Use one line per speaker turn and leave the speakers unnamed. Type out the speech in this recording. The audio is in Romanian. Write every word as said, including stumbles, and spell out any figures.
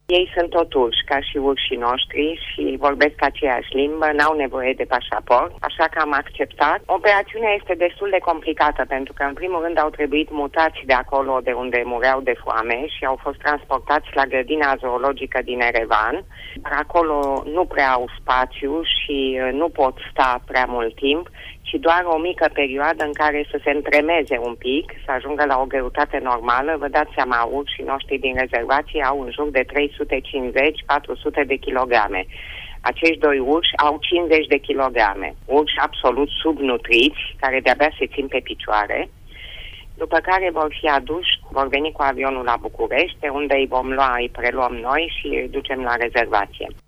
Ei sunt tot urși, ca și urșii noștri, și vorbesc aceeași limbă, n-au nevoie de pașaport, așa că am acceptat. Operațiunea este destul de complicată, pentru că, în primul rând, au trebuit mutați de acolo de unde mureau de foame și au fost transportați la grădina zoologică din Erevan. Dar acolo nu prea au spațiu și nu pot sta prea mult timp, ci doar o mică perioadă în care să se întremeze un pic, să ajungă la o greutate normală. Vă dați seama, urșii noștri din rezervație au în jur de trei sute cincizeci - patru sute de kilograme. Acești doi urși au cincizeci de kilograme. Urși absolut subnutriți, care de-abia se țin pe picioare, după care vor fi aduși, vor veni cu avionul la București, unde îi vom lua, îi preluăm noi și îi ducem la rezervație.